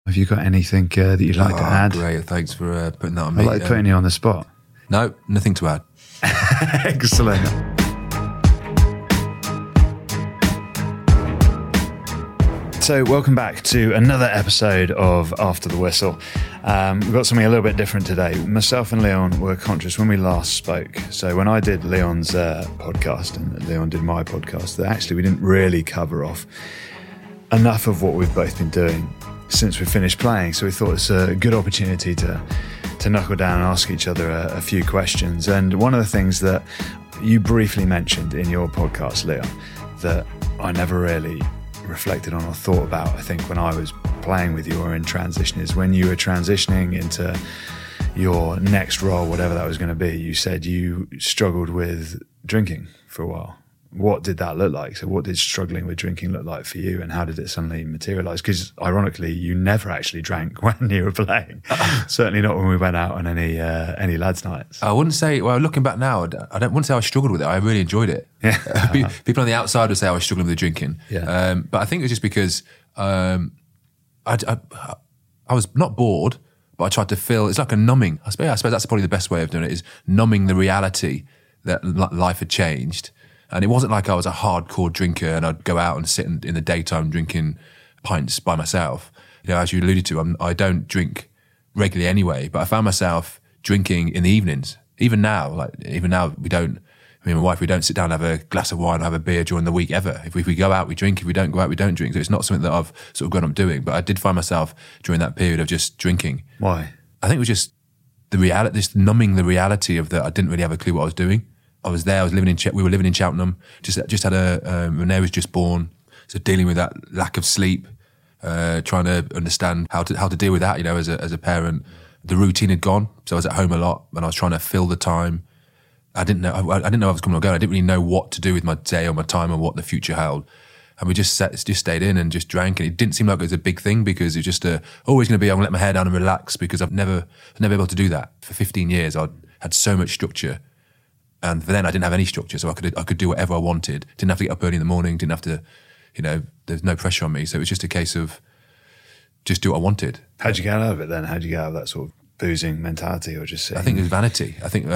Have you got anything that you'd like to add? Great, thanks for putting that on I me. like putting you on the spot. No, nothing to add. Excellent. So welcome back to another episode of After the Whistle. We've got something a little bit different today. Myself and Leon were conscious when we last spoke. So when I did Leon's podcast and Leon did my podcast, that actually we didn't really cover off enough of what we've both been doing since we finished playing. So we thought it's a good opportunity to knuckle down and ask each other a few questions. And one of the things that you briefly mentioned in your podcast, Leon, that I never really reflected on or thought about, I think, when I was playing with you or in transition, is when you were transitioning into your next role, whatever that was going to be, you said you struggled with drinking for a while. What did that look like? So what did struggling with drinking look like for you, and how did it suddenly materialise? Because ironically, you never actually drank when you were playing. Certainly not when we went out on any lads' nights. I wouldn't say, well, looking back now, I wouldn't say I struggled with it. I really enjoyed it. Yeah. People on the outside would say I was struggling with the drinking. Yeah. But I think it was just because I was not bored, but I tried to feel, it's like a numbing. I suppose that's probably the best way of doing it, is numbing the reality that life had changed. And it wasn't like I was a hardcore drinker and I'd go out and sit in the daytime drinking pints by myself. You know, as you alluded to, I don't drink regularly anyway, but I found myself drinking in the evenings. Even now, we don't, me and my wife, we don't sit down and have a glass of wine or have a beer during the week ever. If we go out, we drink. If we don't go out, we don't drink. So it's not something that I've sort of grown up doing. But I did find myself during that period of just drinking. Why? I think it was just the reality, just numbing the reality of that I didn't really have a clue what I was doing. I was there. We were living in Cheltenham. Just had Renee was just born, so dealing with that lack of sleep, trying to understand how to deal with that. You know, as a parent, the routine had gone, so I was at home a lot, and I was trying to fill the time. I didn't know if I was coming or going. I didn't really know what to do with my day or my time or what the future held. And we just stayed in and just drank, and it didn't seem like it was a big thing because it was just always going to be, I'm going to let my hair down and relax, because I've never been able to do that. For 15 years, I had so much structure. And then I didn't have any structure, so I could do whatever I wanted. Didn't have to get up early in the morning, didn't have to, there's no pressure on me. So it was just a case of just do what I wanted. How'd you get out of it then? How'd you get out of that sort of boozing mentality, or just sitting? I think it was vanity. I think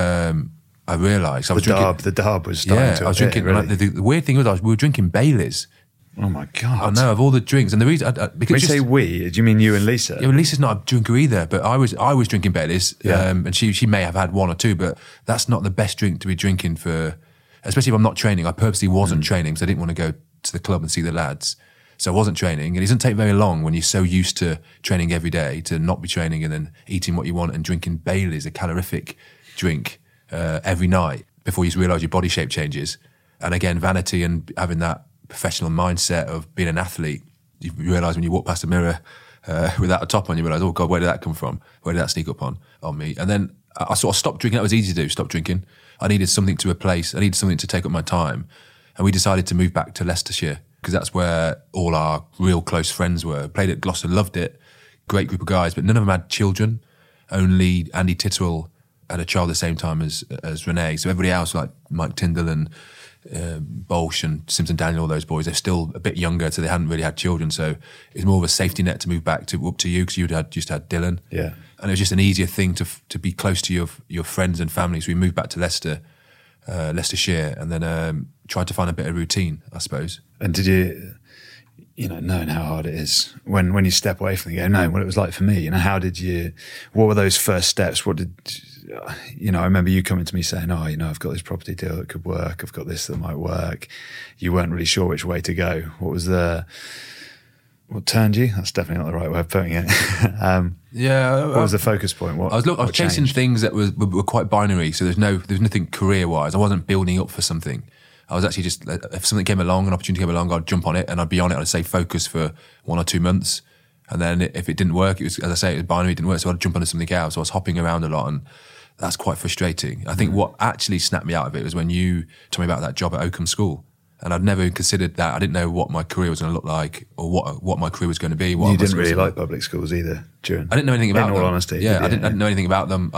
I realised I was drinking. The darb was starting to I was drinking. Really? The weird thing was we were drinking Baileys. Oh my God. I know, of all the drinks. And the reason, because when you say we, do you mean you and Lisa? Yeah, well, Lisa's not a drinker either, but I was drinking Baileys, and she may have had one or two, but that's not the best drink to be drinking for, especially if I'm not training. I purposely wasn't training, because I didn't want to go to the club and see the lads. So I wasn't training, and it doesn't take very long when you're so used to training every day to not be training and then eating what you want and drinking Baileys, a calorific drink, every night before you realise your body shape changes. And again, vanity and having that professional mindset of being an athlete, you realise when you walk past a mirror without a top on, you realise, oh God, where did that come from? Where did that sneak up on me? And then I sort of stopped drinking. That was easy to do, stop drinking. I needed something to replace, I needed something to take up my time. And we decided to move back to Leicestershire, because that's where all our real close friends were. Played at Gloucester, loved it, great group of guys, but none of them had children. Only Andy Titterell had a child at the same time as Renee. So everybody else, like Mike Tyndall and Bolsh and Simpson Daniel, all those boys, they're still a bit younger, so they hadn't really had children. So it's more of a safety net to move back up to you, because you just had Dylan. Yeah. And it was just an easier thing to be close to your friends and family. So we moved back to Leicestershire, and then tried to find a bit of routine, I suppose. And did you, knowing how hard it is when you step away from the game, knowing what it was like for me, what were those first steps? What did, I remember you coming to me saying, I've got this property deal that could work. I've got this that might work. You weren't really sure which way to go. What turned you? That's definitely not the right way of putting it. What was the focus point? I was chasing things that were quite binary. So there's nothing career-wise. I wasn't building up for something. I was actually just, if something came along, an opportunity came along, I'd jump on it and I'd be on it. I'd say focus for 1 or 2 months. And then if it didn't work, it was, as I say, it was binary, it didn't work. So I'd jump onto something else. So I was hopping around a lot, and that's quite frustrating. I think what actually snapped me out of it was when you told me about that job at Oakham School. And I'd never considered that. I didn't know what my career was going to look like, or what my career was going to be. You didn't really like public schools either, Duran. I didn't know anything about them. In all honesty. Yeah, I didn't know anything about them.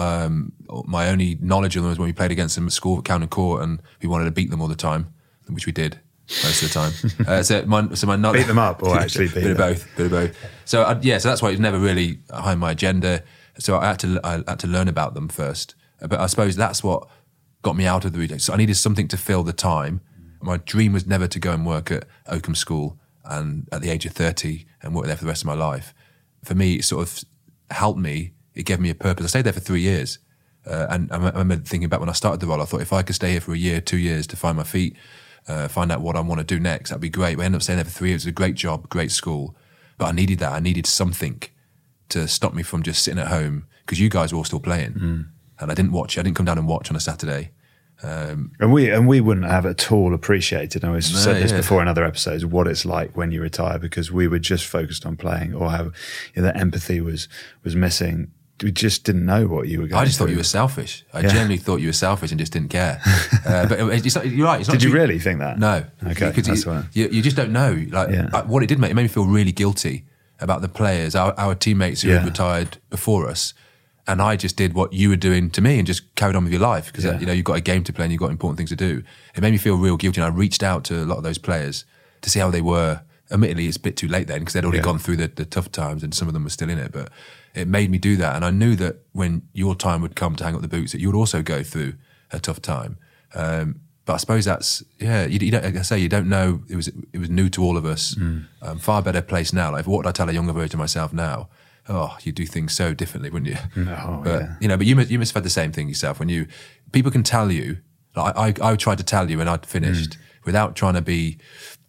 My only knowledge of them was when we played against them at school at Camden Court, and we wanted to beat them all the time, which we did. most of the time. So my beat them up, or actually beat bit of both. So so that's why it was never really high on my agenda. So I had to learn about them first. But I suppose that's what got me out of the routine. So I needed something to fill the time. My dream was never to go and work at Oakham School and at the age of 30 and work there for the rest of my life. For me, it sort of helped me. It gave me a purpose. I stayed there for 3 years. And I remember thinking back when I started the role, I thought if I could stay here for a year, 2 years to find my feet, find out what I want to do next, that'd be great. We ended up staying there for 3 years. It was a great job, great school. But I needed that. I needed something to stop me from just sitting at home because you guys were all still playing. And I didn't watch. I didn't come down and watch on a Saturday. And we wouldn't have at all appreciated, and we've said this before in other episodes, what it's like when you retire, because we were just focused on playing, or how that empathy was missing. We just didn't know what you were going I just through. thought you were selfish. I genuinely thought you were selfish and just didn't care. But it's not, you're right. It's not Did you really think that? No. Okay, because you just don't know. What it made me feel really guilty about the players, our teammates who had retired before us. And I just did what you were doing to me and just carried on with your life because, you've got a game to play and you've got important things to do. It made me feel real guilty. And I reached out to a lot of those players to see how they were. Admittedly, it's a bit too late then because they'd already gone through the tough times and some of them were still in it. But it made me do that. And I knew that when your time would come to hang up the boots, that you would also go through a tough time. But I suppose that's, you don't, like I say, you don't know. It was new to all of us. Far better place now. Like, what would I tell a younger version of myself now? Oh, you do things so differently, wouldn't you? No, but but you must have had the same thing yourself. When people can tell you, like I tried to tell you when I'd finished without trying to be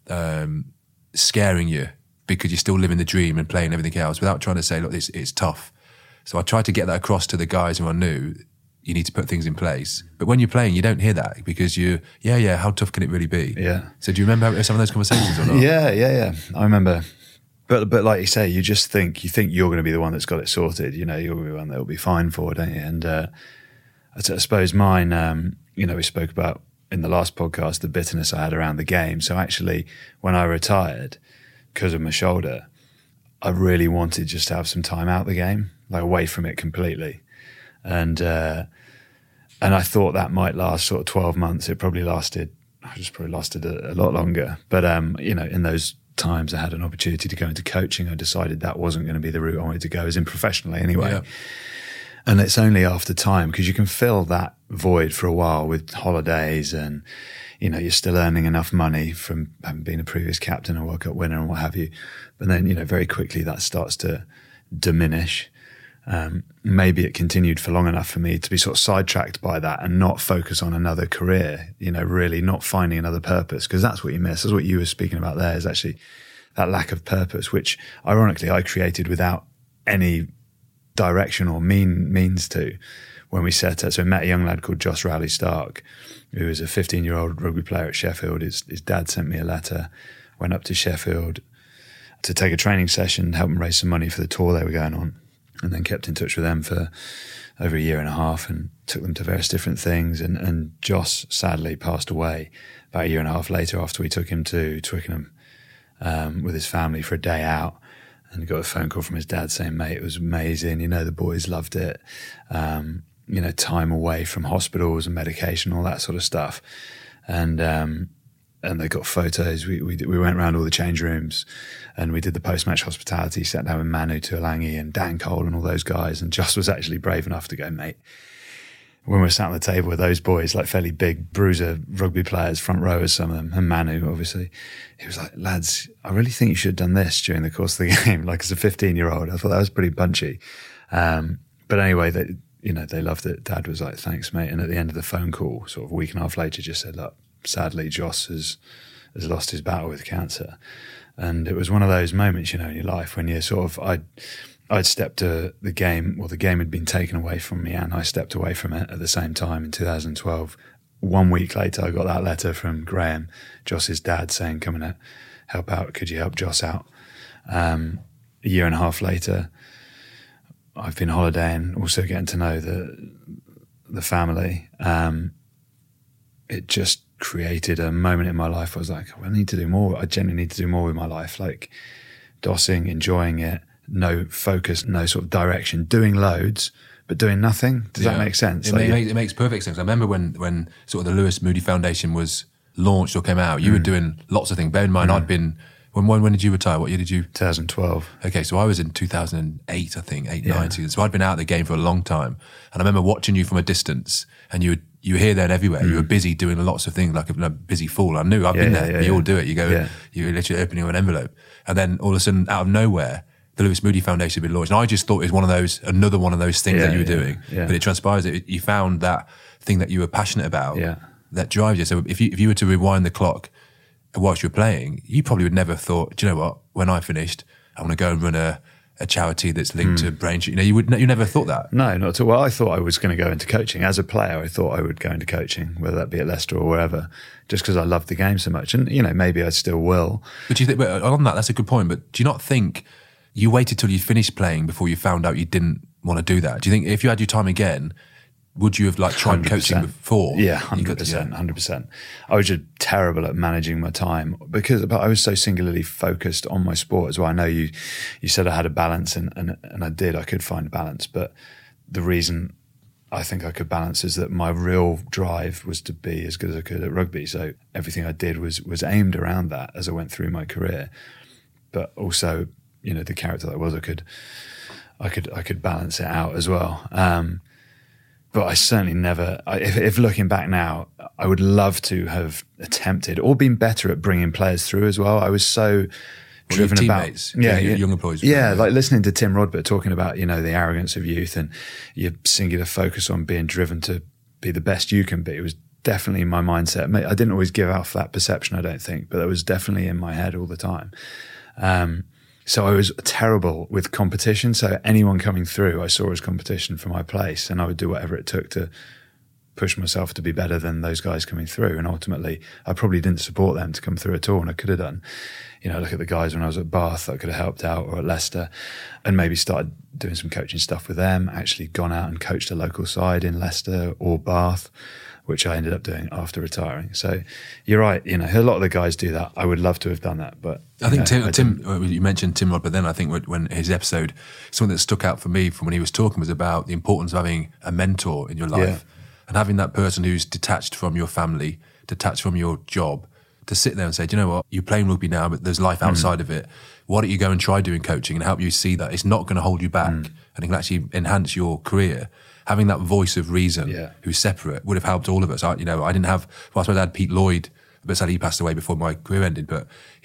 scaring you because you're still living the dream and playing everything else, without trying to say, look, it's tough. So I tried to get that across to the guys who I knew. You need to put things in place. But when you're playing, you don't hear that because how tough can it really be? Yeah. So do you remember some of those conversations or not? Yeah. I remember. But like you say, you think you're going to be the one that's got it sorted. You're going to be the one that will be fine for, don't you? And I suppose mine, we spoke about in the last podcast the bitterness I had around the game. So actually, when I retired, because of my shoulder, I really wanted just to have some time out the game, like away from it completely. And I thought that might last sort of 12 months. It probably lasted a lot longer. But in those times I had an opportunity to go into coaching, I decided that wasn't going to be the route I wanted to go, as in professionally anyway. Yeah. And it's only after time, because you can fill that void for a while with holidays and, you're still earning enough money from having been a previous captain and World Cup winner and what have you. But then, very quickly that starts to diminish. Maybe it continued for long enough for me to be sort of sidetracked by that and not focus on another career, really not finding another purpose, because that's what you miss. That's what you were speaking about there, is actually that lack of purpose, which ironically I created without any direction or means to when we set it. So I met a young lad called Joss Rowley Stark, who was a 15-year-old rugby player at Sheffield. His dad sent me a letter, went up to Sheffield to take a training session, help them raise some money for the tour they were going on. And then kept in touch with them for over a year and a half and took them to various different things. And Joss sadly passed away about a year and a half later after we took him to Twickenham with his family for a day out. And got a phone call from his dad saying, mate, it was amazing. The boys loved it. Time away from hospitals and medication, all that sort of stuff. And they got photos. We went around all the change rooms and we did the post-match hospitality, sat down with Manu Tuolangi and Dan Cole and all those guys. And Joss was actually brave enough to go, mate, when we were sat on the table with those boys, like fairly big bruiser rugby players, front rowers, some of them, and Manu, obviously, he was like, lads, I really think you should have done this during the course of the game. Like, as a 15-year-old, I thought that was pretty punchy. But anyway, they loved it. Dad was like, thanks, mate. And at the end of the phone call, sort of a week and a half later, just said, look, sadly, Joss has lost his battle with cancer. And it was one of those moments, in your life when you're sort of, I'd stepped to the game, well, the game had been taken away from me and I stepped away from it at the same time in 2012. 1 week later, I got that letter from Graham, Joss's dad, saying, come and help out. Could you help Joss out? A year and a half later, I've been holidaying, also getting to know the family. It just created a moment in my life. I was like, I need to do more. I genuinely need to do more with my life, like dossing, enjoying it, no focus, no sort of direction, doing loads, but doing nothing. Does that make sense? It makes perfect sense. I remember when sort of the Lewis Moody Foundation was launched or came out, you were doing lots of things. Bear in mind, I'd been, when did you retire? What year did you? 2012. Okay, so I was in 2008, I think, 9 seasons. So I'd been out of the game for a long time. And I remember watching you from a distance, and you were here, there and everywhere. You were busy doing lots of things, like a busy fool. I knew, I've been there. You all do it. You go, you're literally opening an envelope. And then all of a sudden, out of nowhere, the Lewis Moody Foundation had been launched. And I just thought it was another one of those things that you were doing. Yeah. But it transpires that you found that thing that you were passionate about that drives you. So if you were to rewind the clock whilst you were playing, you probably would never have thought, do you know what, when I finished, I want to go and run a charity that's linked to brain. You never thought that. No, not at all. Well, I thought I was going to go into coaching. As a player, I thought I would go into coaching, whether that be at Leicester or wherever, just because I loved the game so much. And, maybe I still will. But do you think, on that's a good point, but do you not think you waited till you finished playing before you found out you didn't want to do that? Do you think if you had your time again, would you have tried 100%. Coaching before? Yeah, 100%. I was just terrible at managing my time but I was so singularly focused on my sport as well. I know you said I had a balance and I did. I could find a balance, but the reason I think I could balance is that my real drive was to be as good as I could at rugby. So everything I did was aimed around that as I went through my career. But also, the character that I was, I could balance it out as well. But I certainly never, if looking back now, I would love to have attempted or been better at bringing players through as well. I was so driven about young employees. Yeah, like listening to Tim Rodbert talking about, the arrogance of youth and your singular focus on being driven to be the best you can be. It was definitely my mindset. I didn't always give off that perception, I don't think, but that was definitely in my head all the time. So I was terrible with competition. So anyone coming through, I saw as competition for my place, and I would do whatever it took to push myself to be better than those guys coming through. And ultimately, I probably didn't support them to come through at all, and I could have done. Look at the guys when I was at Bath that could have helped out, or at Leicester, and maybe started doing some coaching stuff with them, actually gone out and coached a local side in Leicester or Bath, which I ended up doing after retiring. So you're right, a lot of the guys do that. I would love to have done that, but I think Tim, you mentioned Tim Rodbert then. I think when his episode, something that stuck out for me from when he was talking was about the importance of having a mentor in your life and having that person who's detached from your family, detached from your job, to sit there and say, do you know what, you're playing rugby now, but there's life outside of it. Why don't you go and try doing coaching and help you see that it's not going to hold you back and it can actually enhance your career. Having that voice of reason who's separate would have helped all of us. I didn't have, I suppose I had Pete Lloyd, but sadly he passed away before my career ended, but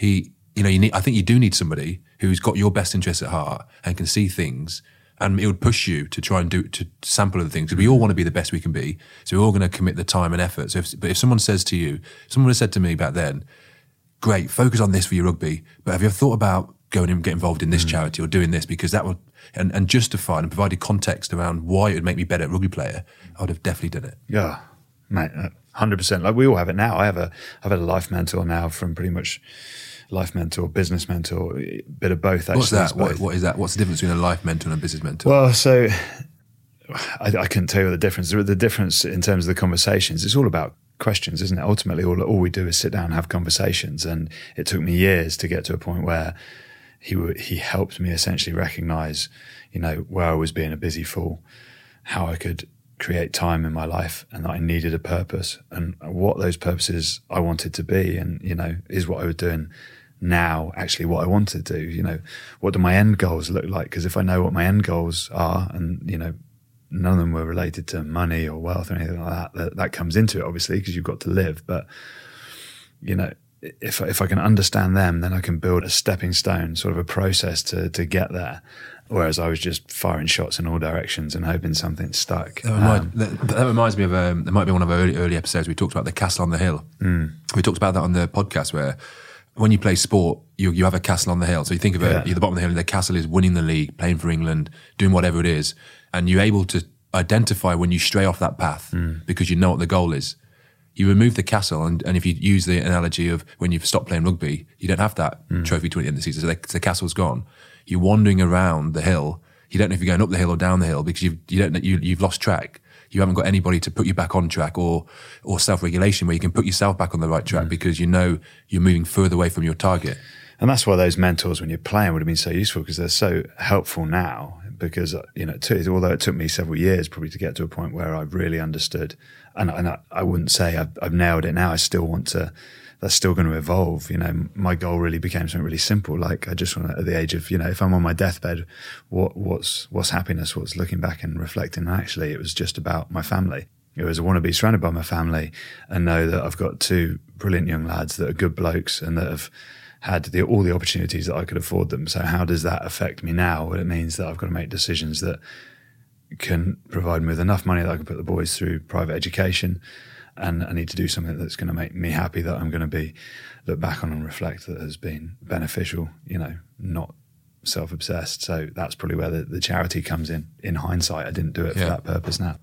I think you do need somebody who's got your best interests at heart and can see things, and it would push you to try and to sample other things. Because we all want to be the best we can be. So we're all going to commit the time and effort. So if someone says to you, someone has said to me back then, great, focus on this for your rugby, but have you ever thought about going and get involved in this charity or doing this? Because that would, and justified and provided context around why it would make me better at rugby player, I would have definitely done it. Yeah, mate, 100%. Like we all have it now. I've had a life mentor now, from pretty much life mentor, business mentor, a bit of both. Actually, what's that? What is that? What's the difference between a life mentor and a business mentor? Well, so I couldn't tell you the difference. The difference in terms of the conversations, it's all about questions, isn't it? Ultimately, all we do is sit down and have conversations. And it took me years to get to a point where he helped me essentially recognize, where I was being a busy fool, how I could create time in my life, and that I needed a purpose, and what those purposes I wanted to be, and is what I was doing now actually what I wanted to do. What do my end goals look like? Because if I know what my end goals are, and none of them were related to money or wealth or anything like that comes into it, obviously, because you've got to live. But if I can understand them, then I can build a stepping stone, sort of a process to get there. Whereas I was just firing shots in all directions and hoping something stuck. That reminds me of, there might be one of our early episodes, we talked about the castle on the hill. We talked about that on the podcast, where when you play sport, you have a castle on the hill. So you think of it, you're the bottom of the hill, and the castle is winning the league, playing for England, doing whatever it is. And you're able to identify when you stray off that path because you know what the goal is. You remove the castle, and if you use the analogy of when you've stopped playing rugby, you don't have that trophy to the end of the season. So the castle's gone. You're wandering around the hill. You don't know if you're going up the hill or down the hill because you've lost track. You haven't got anybody to put you back on track, or self-regulation where you can put yourself back on the right track because you're moving further away from your target. And that's why those mentors when you're playing would have been so useful, because they're so helpful now. because, although it took me several years probably to get to a point where I really understood, and I wouldn't say I've nailed it now. I still want to, that's still going to evolve. My goal really became something really simple. Like I just want to, at the age of, if I'm on my deathbed, what's happiness? What's looking back and reflecting? And actually it was just about my family. It was, I want to be surrounded by my family and know that I've got two brilliant young lads that are good blokes and that have had all the opportunities that I could afford them. So how does that affect me now? Well, it means that I've got to make decisions that can provide me with enough money that I can put the boys through private education, and I need to do something that's going to make me happy, that I'm going to look back on and reflect that has been beneficial, not self-obsessed. So that's probably where the charity comes in. In hindsight, I didn't do it for that purpose now.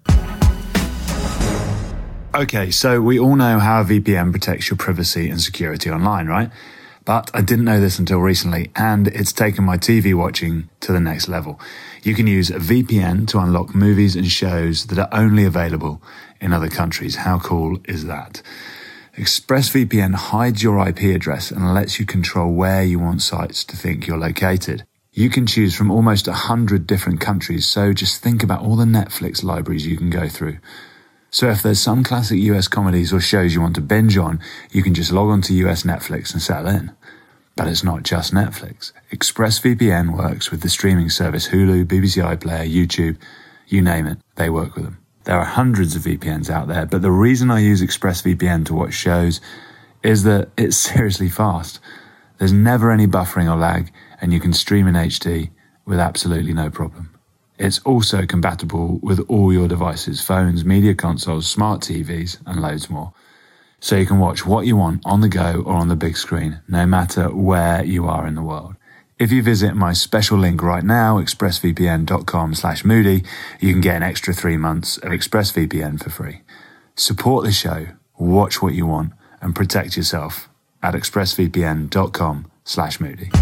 Okay, so we all know how a VPN protects your privacy and security online, right? But I didn't know this until recently, and it's taken my TV watching to the next level. You can use a VPN to unlock movies and shows that are only available in other countries. How cool is that? ExpressVPN hides your IP address and lets you control where you want sites to think you're located. You can choose from almost 100 different countries, so just think about all the Netflix libraries you can go through. So if there's some classic US comedies or shows you want to binge on, you can just log on to US Netflix and settle in. But it's not just Netflix. ExpressVPN works with the streaming service Hulu, BBC iPlayer, YouTube, you name it, they work with them. There are hundreds of VPNs out there, but the reason I use ExpressVPN to watch shows is that it's seriously fast. There's never any buffering or lag, and you can stream in HD with absolutely no problem. It's also compatible with all your devices, phones, media consoles, smart TVs, and loads more. So you can watch what you want on the go or on the big screen, no matter where you are in the world. If you visit my special link right now, expressvpn.com/Moody, you can get an extra 3 months of ExpressVPN for free. Support the show, watch what you want, and protect yourself at expressvpn.com/Moody.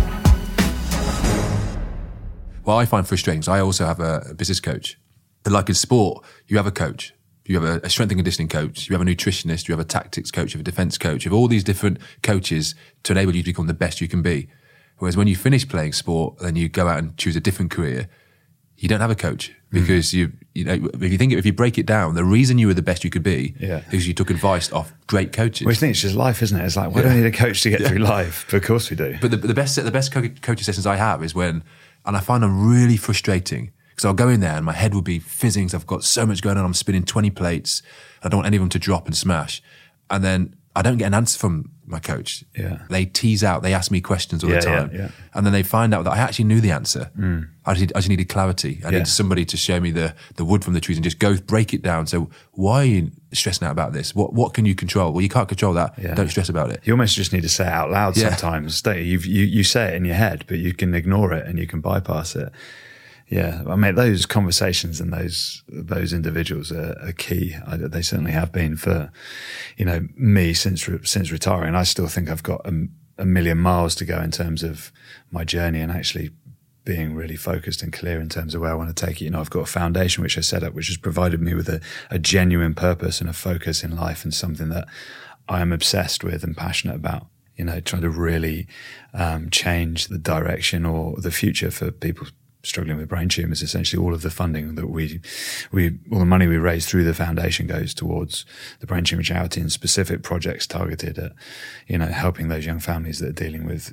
What I find frustrating is I also have a business coach. But like in sport, you have a coach. You have a strength and conditioning coach. You have a nutritionist. You have a tactics coach. You have a defense coach. You have all these different coaches to enable you to become the best you can be. Whereas when you finish playing sport, then you go out and choose a different career, you don't have a coach because if you break it down, the reason you were the best you could be is you took advice off great coaches. Well, I think it's just life, isn't it? It's like, why do I need a coach to get through life? But of course we do. But the best coaching sessions I have is when, and I find them really frustrating because I'll go in there and my head will be fizzing because I've got so much going on. I'm spinning 20 plates. I don't want any of them to drop and smash. And then I don't get an answer from my coach. Yeah. They tease out, they ask me questions all the time. Yeah. And then they find out that I actually knew the answer. I just needed clarity. I needed somebody to show me the wood from the trees and just break it down. So why are you stressing out about this? What can you control? Well, you can't control that. Yeah. Don't stress about it. You almost just need to say it out loud sometimes, don't you? You say it in your head, but you can ignore it and you can bypass it. Yeah, I mean, those conversations and those individuals are key. They certainly have been for, me since retiring. I still think I've got a million miles to go in terms of my journey and actually being really focused and clear in terms of where I want to take it. I've got a foundation which I set up, which has provided me with a genuine purpose and a focus in life and something that I am obsessed with and passionate about. Trying to really change the direction or the future for people struggling with brain tumours. Essentially all of the funding that all the money we raise through the foundation goes towards the brain tumour charity and specific projects targeted at, helping those young families that are dealing with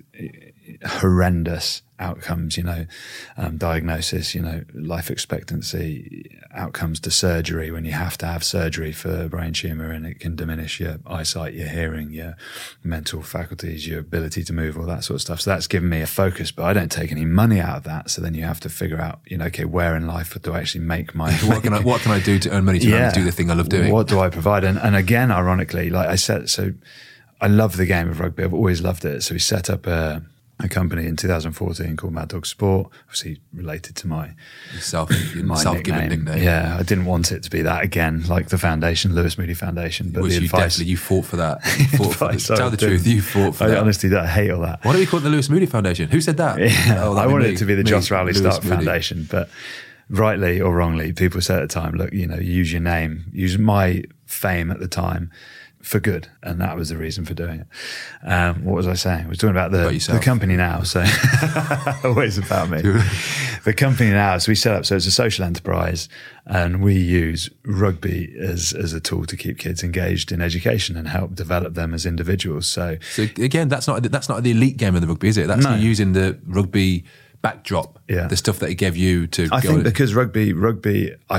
horrendous outcomes, diagnosis, life expectancy, outcomes to surgery when you have to have surgery for a brain tumour and it can diminish your eyesight, your hearing, your mental faculties, your ability to move, all that sort of stuff. So that's given me a focus, but I don't take any money out of that. So then you have to figure out, okay, where in life do I actually make my... what can I do to earn money to do the thing I love doing? What do I provide? And again, ironically, like I said, so I love the game of rugby. I've always loved it. So we set up a company in 2014 called Mad Dog Sport, obviously related to my self-given nickname. Yeah, I didn't want it to be that again, like the foundation, Lewis Moody Foundation. But the advice, you fought for that. Tell the truth, you fought for that. Honestly, I hate all that. Why don't we call it the Lewis Moody Foundation? Who said that? Yeah, I wanted it to be the Joss Rowley Stark Foundation, but rightly or wrongly, people said at the time, look, use your name, use my fame at the time for good, and that was the reason for doing it. What was I saying? I was talking about the company now, so always about me. The company now, so we set up, so it's a social enterprise, and we use rugby as a tool to keep kids engaged in education and help develop them as individuals. So again, that's not the elite game of the rugby, is it? That's you using the rugby backdrop, the stuff that it gave you to. I think because rugby, I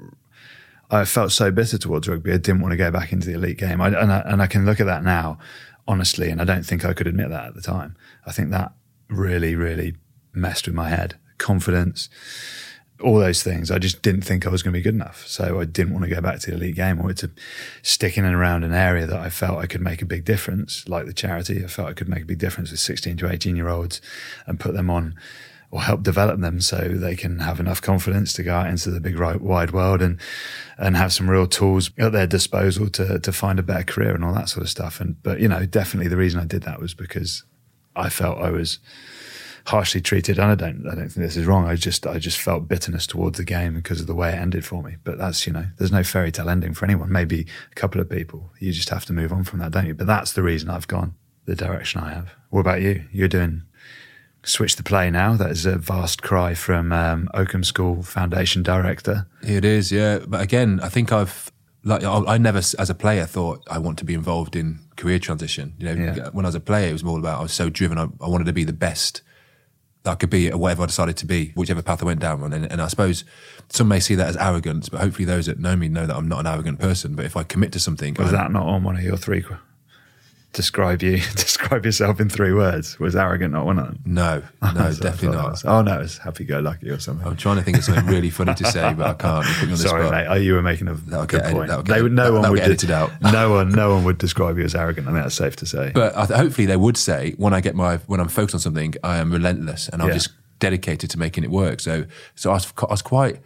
felt so bitter towards rugby. I didn't want to go back into the elite game. And I can look at that now, honestly, and I don't think I could admit that at the time. I think that really, really messed with my head. Confidence, all those things. I just didn't think I was going to be good enough. So I didn't want to go back to the elite game. I wanted to stick in and around an area that I felt I could make a big difference, like the charity. I felt I could make a big difference with 16 to 18-year-olds and put them on, or help develop them so they can have enough confidence to go out into the big wide world and have some real tools at their disposal to find a better career and all that sort of stuff. But definitely the reason I did that was because I felt I was harshly treated, and I don't think this is wrong. I just felt bitterness towards the game because of the way it ended for me. But that's, there's no fairy tale ending for anyone. Maybe a couple of people. You just have to move on from that, don't you? But that's the reason I've gone the direction I have. What about you? You're doing Switch the Play now. That is a vast cry from Oakham School Foundation Director. It is, yeah. But again, I think I never, as a player, thought I want to be involved in career transition. When I was a player, it was more about I was so driven. I wanted to be the best that I could be at whatever I decided to be, whichever path I went down. And I suppose some may see that as arrogance, but hopefully those that know me know that I'm not an arrogant person. But if I commit to something... Was that not on one of your three... Describe yourself in 3 words. Was arrogant not one of them? No, definitely not. Oh no, it's happy-go-lucky or something. I'm trying to think of something really funny to say, but I can't. You put me on the Sorry, spot. mate. You were making a good point. No one would edit it out. No one would describe you as arrogant. I think that's safe to say. But hopefully they would say when I'm focused on something, I am relentless and I'm just dedicated to making it work. So I was quite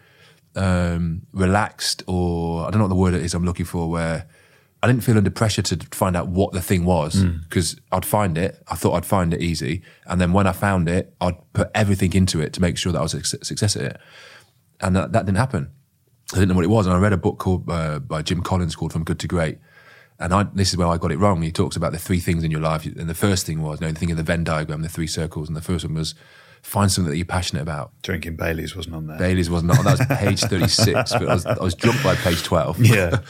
relaxed, or I don't know what the word it is I'm looking for, where I didn't feel under pressure to find out what the thing was, because I'd find it. I thought I'd find it easy. And then when I found it, I'd put everything into it to make sure that I was a success at it. And that didn't happen. I didn't know what it was. And I read a book called by Jim Collins called From Good to Great. And this is where I got it wrong. He talks about the 3 things in your life. And the first thing was, the thing of the Venn diagram, the 3 circles. And the first one was find something that you're passionate about. Drinking Baileys wasn't on there. Baileys wasn't on. That was page 36, but I was drunk by page 12. Yeah.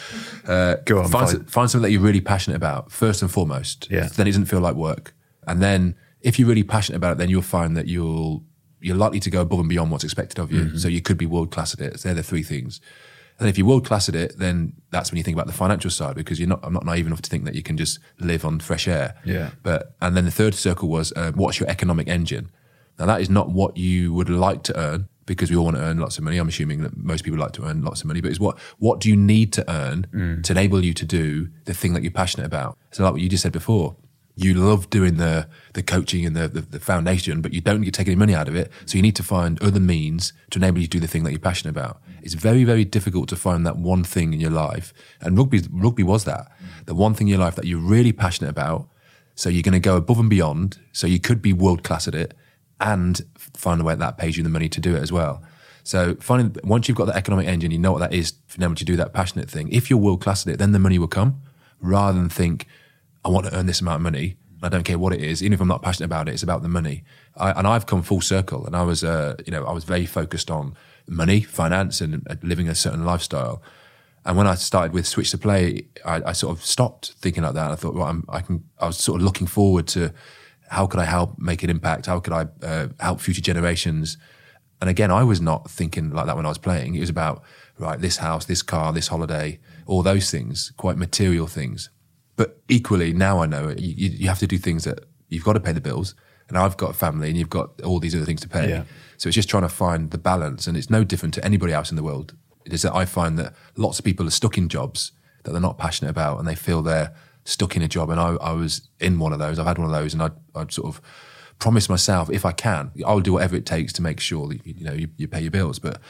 Go on. Find something that you're really passionate about, first and foremost. Yeah. Then it doesn't feel like work. And then if you're really passionate about it, then you'll find that you're likely to go above and beyond what's expected of you. Mm-hmm. So you could be world class at it. So they're the 3 things. And if you're world class at it, then that's when you think about the financial side, because I'm not naive enough to think that you can just live on fresh air. Yeah. And then the third circle was, what's your economic engine? Now that is not what you would like to earn, because we all want to earn lots of money. I'm assuming that most people like to earn lots of money, but it's what do you need to earn to enable you to do the thing that you're passionate about? So like what you just said before, you love doing the coaching and the foundation, but you don't get take any money out of it. So you need to find other means to enable you to do the thing that you're passionate about. It's very, very difficult to find that one thing in your life. And rugby was that. The one thing in your life that you're really passionate about. So you're going to go above and beyond. So you could be world class at it and find a way that pays you the money to do it as well. So once you've got that economic engine, you know what that is for them to do that passionate thing. If you're world class at it, then the money will come, rather than think, I want to earn this amount of money. I don't care what it is. Even if I'm not passionate about it, it's about the money. I've come full circle, and I was very focused on money, finance, and living a certain lifestyle. And when I started with Switch the Play, I sort of stopped thinking like that. I thought, well, I was sort of looking forward to how could I help make an impact? How could I help future generations? And again, I was not thinking like that when I was playing. It was about, right, this house, this car, this holiday, all those things, quite material things. But equally, now I know you have to do things that you've got to pay the bills. And I've got a family, and you've got all these other things to pay. Yeah. So it's just trying to find the balance. And it's no different to anybody else in the world. It is that I find that lots of people are stuck in jobs that they're not passionate about, and they feel they're stuck in a job. And I was in one of those. I've had one of those, and I'd sort of promised myself, if I can, I'll do whatever it takes to make sure that you pay your bills. But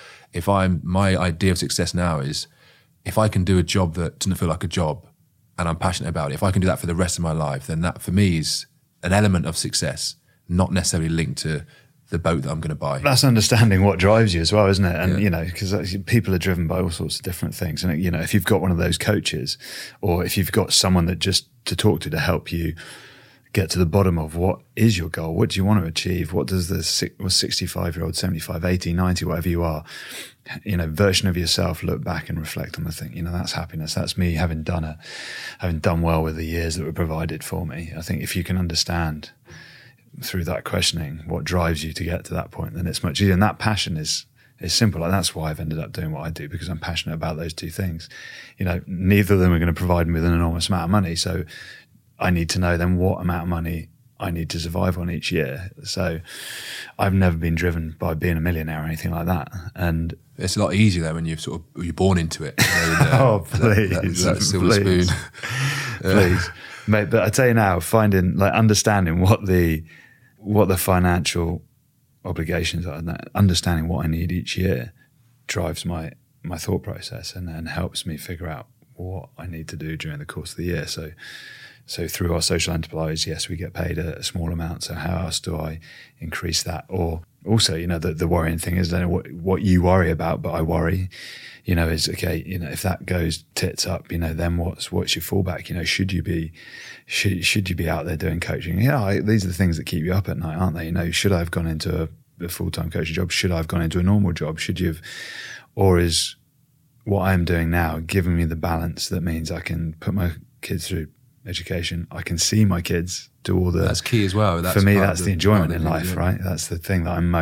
my idea of success now is, if I can do a job that doesn't feel like a job and I'm passionate about it, if I can do that for the rest of my life, then that for me is an element of success, not necessarily linked to the boat that I'm going to buy. That's understanding what drives you as well, isn't it? And, Yeah. you know, because people are driven by all sorts of different things. And, you know, if you've got one of those coaches, or if you've got someone that just to talk to help you get to the bottom of what is your goal, what do you want to achieve, what does the 65-year-old, 75, 80, 90, whatever you are, you know, version of yourself look back and reflect on the thing, you know, that's happiness. That's me having done well with the years that were provided for me. I think if you can understand through that questioning what drives you to get to that point, then it's much easier. And that passion is simple. And that's why I've ended up doing what I do, because I'm passionate about those two things. You know, neither of them are going to provide me with an enormous amount of money. So I need to know then what amount of money I need to survive on each year. So I've never been driven by being a millionaire or anything like that. And it's a lot easier though when you're born into it. You know, oh, please. that silver spoon. Please. Mate, but I tell you now, understanding what the financial obligations are, and that understanding what I need each year drives my thought process and helps me figure out what I need to do during the course of the year. So through our social enterprise, yes, we get paid a small amount. So how else do I increase that? Or also, you know, the worrying thing is, I don't know what you worry about, but I worry, you know, is, okay, you know, if that goes tits up, you know, then what's your fallback? You know, should you be out there doing coaching? Yeah, these are the things that keep you up at night, aren't they? You know, should I have gone into a full-time coaching job? Should I have gone into a normal job? Should you have, or is what I'm doing now giving me the balance that means I can put my kids through education, I can see my kids do all the... That's key as well. For me, that's the enjoyment in life, right? That's the thing that I'm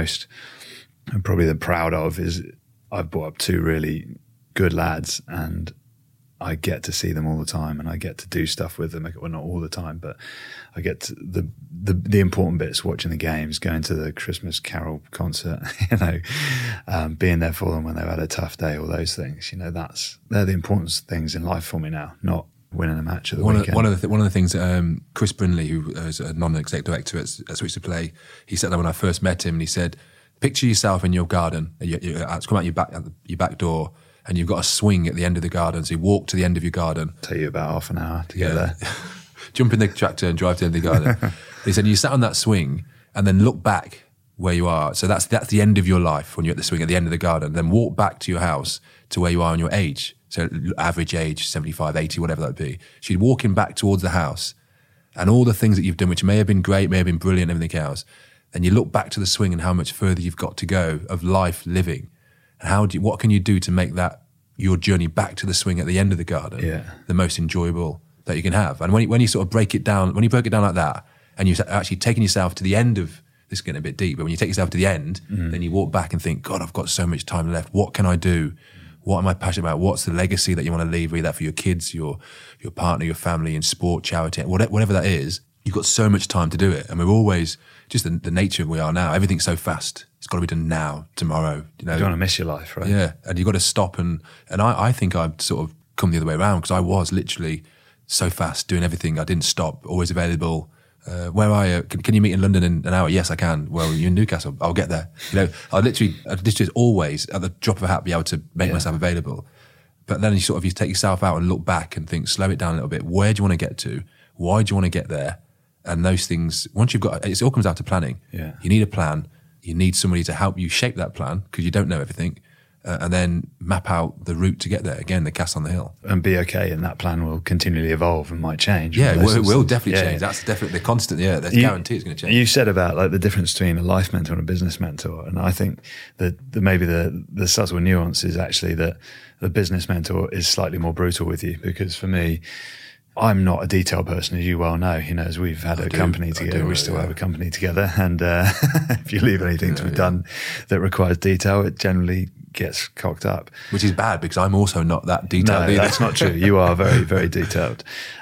probably the proud of, is I've brought up two really good lads and I get to see them all the time and I get to do stuff with them. Well, not all the time, but I get to the important bits, watching the games, going to the Christmas Carol concert, you know, being there for them when they've had a tough day, all those things, you know, they're the important things in life for me now, not winning a match at the weekend. One of the things Chris Brindley, who is a non-exec director at Switch to Play, he said that when I first met him, and he said, picture yourself in your garden, it's come out your back door, and you've got a swing at the end of the garden. So you walk to the end of your garden. Take you about half an hour to get there. Jump in the tractor and drive to the end of the garden. He said, you sat on that swing and then look back where you are. So that's the end of your life when you're at the swing at the end of the garden. Then walk back to your house to where you are in your age. So average age, 75, 80, whatever that would be. So you're walking back towards the house and all the things that you've done, which may have been great, may have been brilliant, everything else. And you look back to the swing and how much further you've got to go of life living. And what can you do to make that your journey back to the swing at the end of the garden the most enjoyable that you can have? And when you sort of break it down like that, and you're actually taking yourself to the end of, this is getting a bit deep, but when you take yourself to the end, then you walk back and think, God, I've got so much time left. What can I do? What am I passionate about? What's the legacy that you want to leave? Be that for your kids, your partner, your family, in sport, charity, whatever that is. You've got so much time to do it. And we're always, just the nature of we are now, everything's so fast. It's got to be done now, tomorrow. You know, you don't want to miss your life, right? Yeah. And you've got to stop. And I think I've sort of come the other way around, because I was literally so fast doing everything. I didn't stop, always available. Where are you? Can you meet in London in an hour? Yes, I can. Well, you're in Newcastle. I'll get there. You know, I'd literally always, at the drop of a hat, be able to make myself available. But then you take yourself out and look back and think, slow it down a little bit. Where do you want to get to? Why do you want to get there? And those things, once you've got, it all comes out to planning. Yeah. You need a plan. You need somebody to help you shape that plan, because you don't know everything. And then map out the route to get there. Again, the castle on the hill. And be okay, and that plan will continually evolve and might change. Yeah, it will definitely change. That's definitely the constant, there's guarantee it's going to change. You said about like the difference between a life mentor and a business mentor, and I think that maybe the subtle nuance is actually that the business mentor is slightly more brutal with you, because for me, I'm not a detailed person, as you well know. You know, as we've had a company together, we still have a company together, and if you leave anything to be done that requires detail, it generally gets cocked up. Which is bad, because I'm also not that detailed either. That's not true. You are very, very detailed.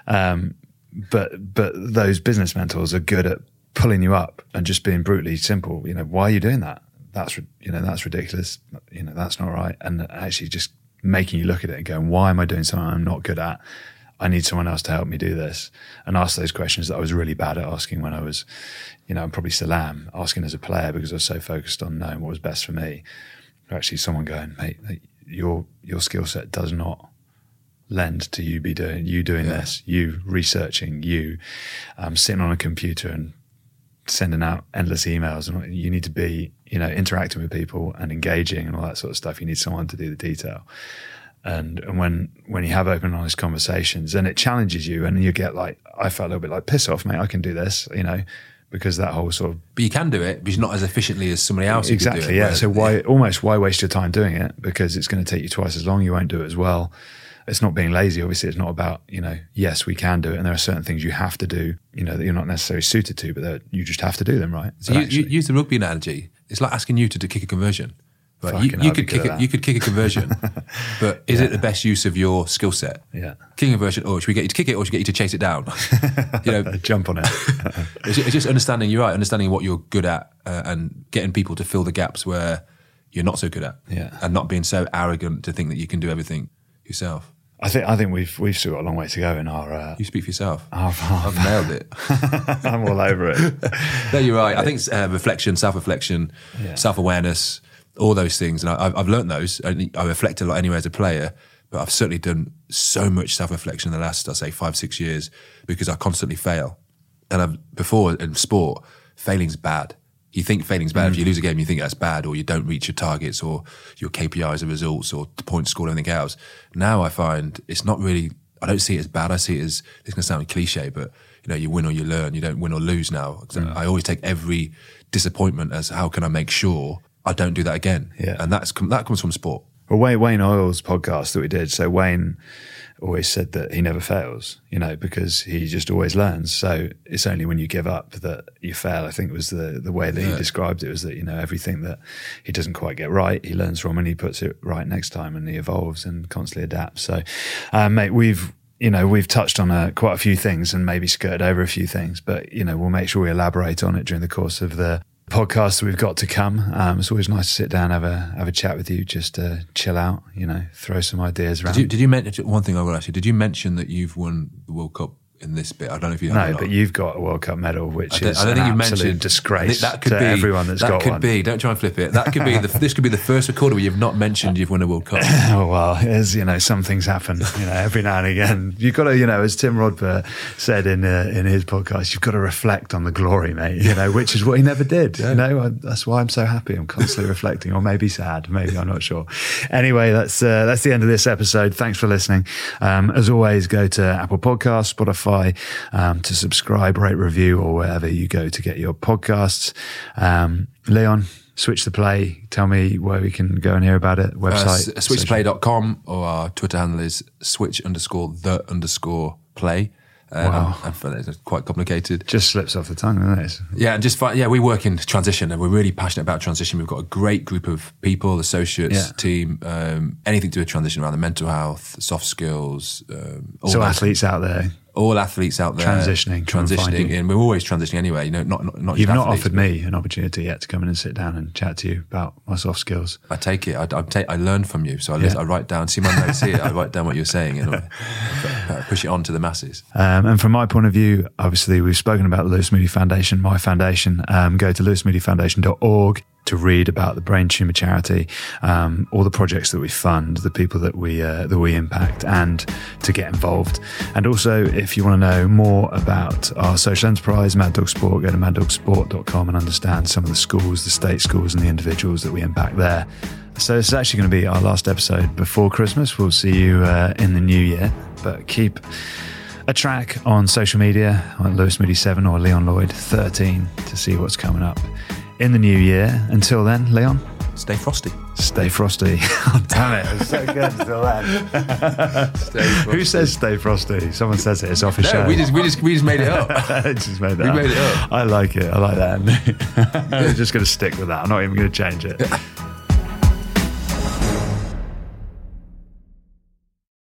But those business mentors are good at pulling you up and just being brutally simple. You know, why are you doing that? That's ridiculous. You know, that's not right. And actually just making you look at it and going, why am I doing something I'm not good at? I need someone else to help me do this. And ask those questions that I was really bad at asking when I was, you know, and probably still am, asking as a player, because I was so focused on knowing what was best for me. Actually someone going, mate, your skill set does not lend to you doing this, you researching, you sitting on a computer and sending out endless emails, and you need to be, interacting with people and engaging and all that sort of stuff. You need someone to do the detail. And when you have open and honest conversations, and it challenges you, and you get like, I felt a little bit like, piss off, mate, I can do this, because that whole sort of... But you can do it, but you're not as efficiently as somebody else who exactly, could do it. Yeah. So why waste your time doing it? Because it's going to take you twice as long. You won't do it as well. It's not being lazy. Obviously, it's not about, yes, we can do it. And there are certain things you have to do, that you're not necessarily suited to, but that you just have to do them, right? So you use the rugby analogy. It's like asking you to kick a conversion. Right? You could kick a conversion, but is it the best use of your skill set? Yeah. Kicking a conversion, or should we get you to kick it, or should we get you to chase it down? Jump on it. It's just understanding, you're right, understanding what you're good at and getting people to fill the gaps where you're not so good at. Yeah. And not being so arrogant to think that you can do everything yourself. I think we've still got a long way to go in our... you speak for yourself. I've nailed it. I'm all over it. No, you're right. I think reflection, self-reflection, self-awareness, all those things. And I've learned those. I reflect a lot anyway as a player, but I've certainly done so much self-reflection in the last, I'd say, 5-6 years, because I constantly fail. And before in sport, failing's bad. You think failing's bad. If you lose a game, you think that's bad, or you don't reach your targets, or your KPIs or results, or the points scored, anything else. Now I find it's not really, I don't see it as bad. I see it as, it's going to sound cliche, but you win or you learn. You don't win or lose now. I always take every disappointment as, how can I make sure I don't do that again? Yeah. And that comes from sport. Well, Wayne Oils podcast that we did, so Wayne always said that he never fails, because he just always learns. So it's only when you give up that you fail. I think was the way that he described it, was that, everything that he doesn't quite get right, he learns from, and he puts it right next time, and he evolves and constantly adapts. So, mate, we've touched on quite a few things and maybe skirted over a few things, but, we'll make sure we elaborate on it during the course of the podcast that we've got to come. It's always nice to sit down, have a chat with you, just chill out, throw some ideas around. Did you mention one thing I will ask you? Did you mention that you've won the World Cup in this bit? I don't know if you have. No, but you've got a World Cup medal, which is I don't think you mentioned disgrace that could to be, everyone that's got one. That could be. Don't try and flip it. That could be. This could be the first recorder where you've not mentioned you've won a World Cup. Oh well, as some things happen. Every now and again, you've got to. As Tim Rodber said in his podcast, you've got to reflect on the glory, mate. Which is what he never did. Yeah. That's why I'm so happy. I'm constantly reflecting, or maybe sad. Maybe I'm not sure. Anyway, that's the end of this episode. Thanks for listening. As always, go to Apple Podcasts, Spotify. To subscribe, rate, review, or wherever you go to get your podcasts. Leon, Switch the Play. Tell me where we can go and hear about it. Website. Switchtheplay.com, or our Twitter handle is switch_the_play. Wow. It's quite complicated. Just slips off the tongue, doesn't it? Yeah, and we work in transition, and we're really passionate about transition. We've got a great group of people, associates, team, anything to do with transition around the mental health, soft skills. So athletes out there. All athletes out there transitioning, and we're always transitioning anyway. Not. You've not offered me an opportunity yet to come in and sit down and chat to you about my soft skills. I take it. I learn from you, so I write down. See my notes here. I write down what you're saying and push it on to the masses. And from my point of view, obviously we've spoken about the Lewis Moody Foundation, my foundation. Go to lewismoodyfoundation.org to read about the Brain Tumour Charity, all the projects that we fund, the people that we impact, and to get involved. And also, if you want to know more about our social enterprise, Mad Dog Sport, go to maddogsport.com and understand some of the schools, the state schools, and the individuals that we impact there. So this is actually going to be our last episode before Christmas. We'll see you in the new year, but keep a track on social media on Lewis Moody 7 or Leon Lloyd 13 to see what's coming up in the new year. Until then, Leon, stay frosty. Stay frosty. Oh, damn it. It's so good until then. Stay frosty. Who says stay frosty? Someone says it. It's off his show. We just made it up. Just made that up. Made it up. I like it. I like that. I'm just going to stick with that. I'm not even going to change it.